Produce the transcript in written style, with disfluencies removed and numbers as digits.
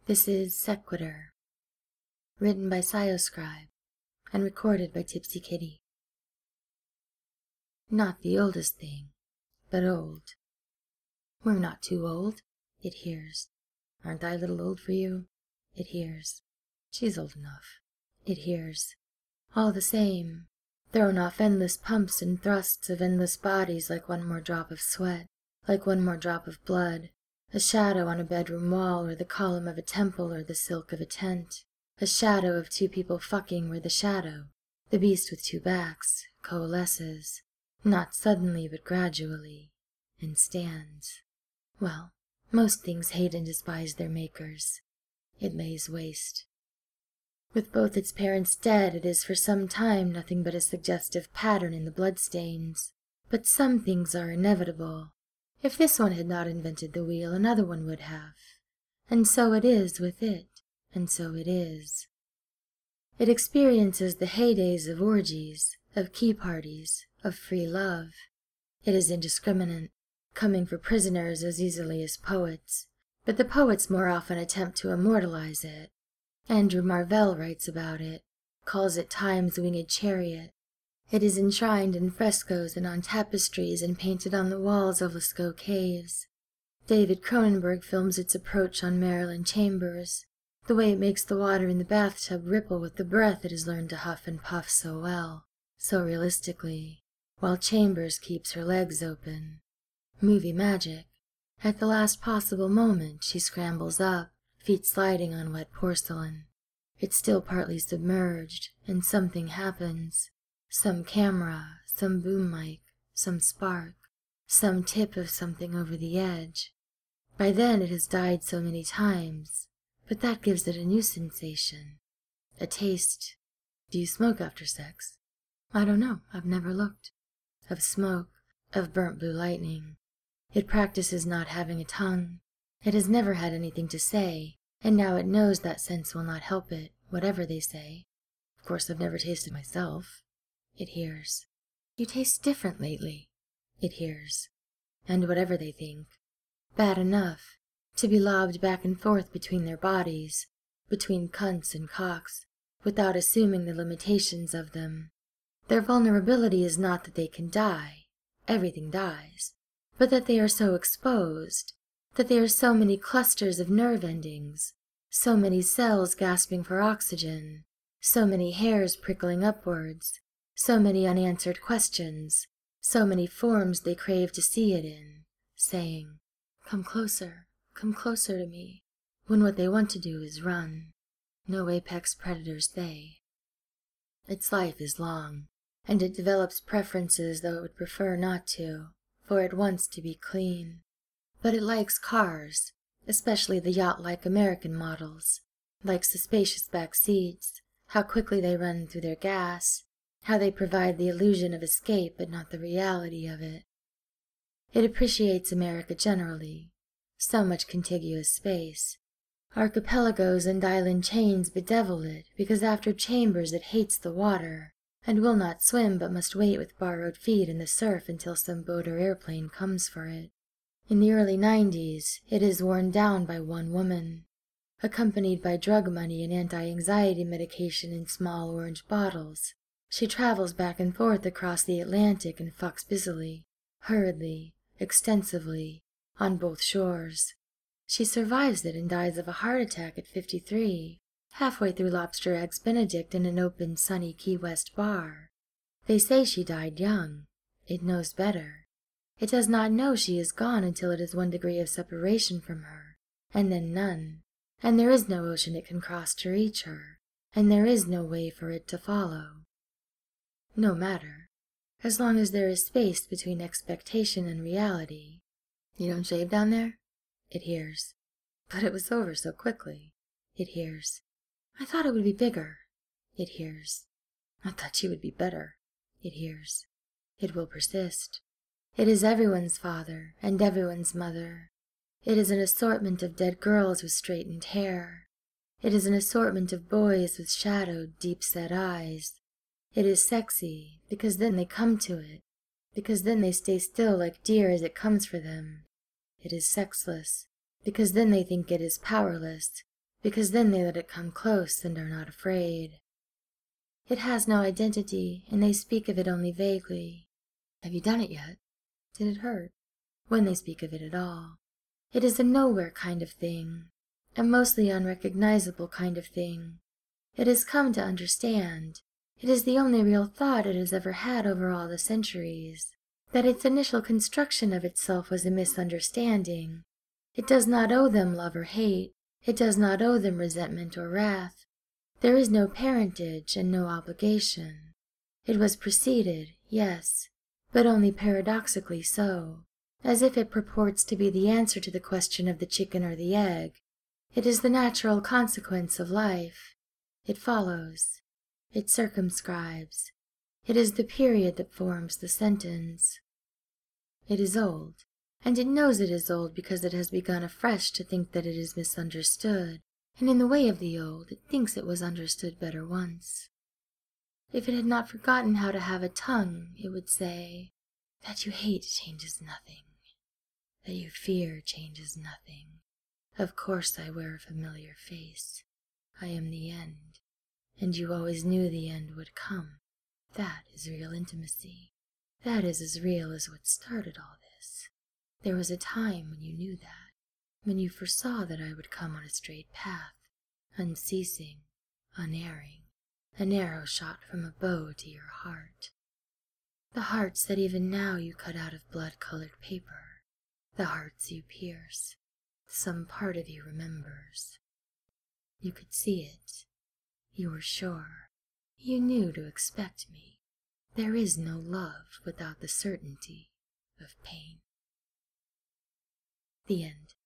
This is Sequitur, written by Sioscribe and recorded by Tipsy Kitty. Not the oldest thing, but old. We're not too old, it hears. Aren't I a little old for you? It hears. She's old enough, it hears. All the same, thrown off endless pumps and thrusts of endless bodies like one more drop of sweat, like one more drop of blood, a shadow on a bedroom wall or the column of a temple or the silk of a tent, a shadow of two people fucking where the shadow, the beast with two backs, coalesces, not suddenly but gradually, and stands. Well, most things hate and despise their makers. It lays waste. With both its parents dead, it is for some time nothing but a suggestive pattern in the bloodstains. But some things are inevitable. If this one had not invented the wheel, another one would have. And so it is with it, and so it is. It experiences the heydays of orgies, of key parties, of free love. It is indiscriminate, coming for prisoners as easily as poets, but the poets more often attempt to immortalize it. Andrew Marvell writes about it, calls it Time's winged chariot. It is enshrined in frescoes and on tapestries and painted on the walls of Lascaux caves. David Cronenberg films its approach on Maryland Chambers, the way it makes the water in the bathtub ripple with the breath it has learned to huff and puff so well, so realistically, while Chambers keeps her legs open. Movie magic. At the last possible moment, she scrambles up, feet sliding on wet porcelain. It's still partly submerged, and something happens. Some camera, some boom mic, some spark, some tip of something over the edge. By then it has died so many times, but that gives it a new sensation, a taste. Do you smoke after sex? I don't know, I've never looked. Of smoke, of burnt blue lightning. It practices not having a tongue. It has never had anything to say, and now it knows that sense will not help it, whatever they say. Of course I've never tasted myself. It hears. You taste different lately. It hears. And whatever they think. Bad enough to be lobbed back and forth between their bodies, between cunts and cocks, without assuming the limitations of them. Their vulnerability is not that they can die. Everything dies. But that they are so exposed, that they are so many clusters of nerve endings, so many cells gasping for oxygen, so many hairs prickling upwards, so many unanswered questions, so many forms they crave to see it in, saying, come closer to me, when what they want to do is run. No apex predators they. Its life is long, and it develops preferences though it would prefer not to, for it wants to be clean. But it likes cars, especially the yacht-like American models, likes the spacious back seats, how quickly they run through their gas, how they provide the illusion of escape but not the reality of it. It appreciates America generally, so much contiguous space. Archipelagos and island chains bedevil it because after Chambers it hates the water, and will not swim but must wait with borrowed feet in the surf until some boat or airplane comes for it. In the early 90s, it is worn down by one woman, accompanied by drug money and anti-anxiety medication in small orange bottles. She travels back and forth across the Atlantic and fucks busily, hurriedly, extensively, on both shores. She survives it and dies of a heart attack at 53, halfway through Lobster Eggs Benedict in an open, sunny Key West bar. They say she died young. It knows better. It does not know she is gone until it is 1 degree of separation from her, and then none, and there is no ocean it can cross to reach her, and there is no way for it to follow. No matter, as long as there is space between expectation and reality. You don't shave down there? It hears. But it was over so quickly. It hears. I thought it would be bigger. It hears. I thought you would be better. It hears. It will persist. It is everyone's father and everyone's mother. It is an assortment of dead girls with straightened hair. It is an assortment of boys with shadowed, deep-set eyes. It is sexy, because then they come to it, because then they stay still like deer as it comes for them. It is sexless, because then they think it is powerless, because then they let it come close and are not afraid. It has no identity, and they speak of it only vaguely. Have you done it yet? Did it hurt? When they speak of it at all. It is a nowhere kind of thing, a mostly unrecognizable kind of thing. It has come to understand. It is the only real thought it has ever had over all the centuries, that its initial construction of itself was a misunderstanding. It does not owe them love or hate. It does not owe them resentment or wrath. There is no parentage and no obligation. It was preceded, yes, but only paradoxically so, as if it purports to be the answer to the question of the chicken or the egg. It is the natural consequence of life. It follows. It circumscribes. It is the period that forms the sentence. It is old, and it knows it is old because it has begun afresh to think that it is misunderstood, and in the way of the old, it thinks it was understood better once. If it had not forgotten how to have a tongue, it would say, that you hate changes nothing, that you fear changes nothing. Of course I wear a familiar face. I am the end, and you always knew the end would come. That is real intimacy. That is as real as what started all this. There was a time when you knew that, when you foresaw that I would come on a straight path, unceasing, unerring, an arrow shot from a bow to your heart. The hearts that even now you cut out of blood-colored paper, the hearts you pierce, some part of you remembers. You could see it. You were sure. You knew to expect me. There is no love without the certainty of pain. The end.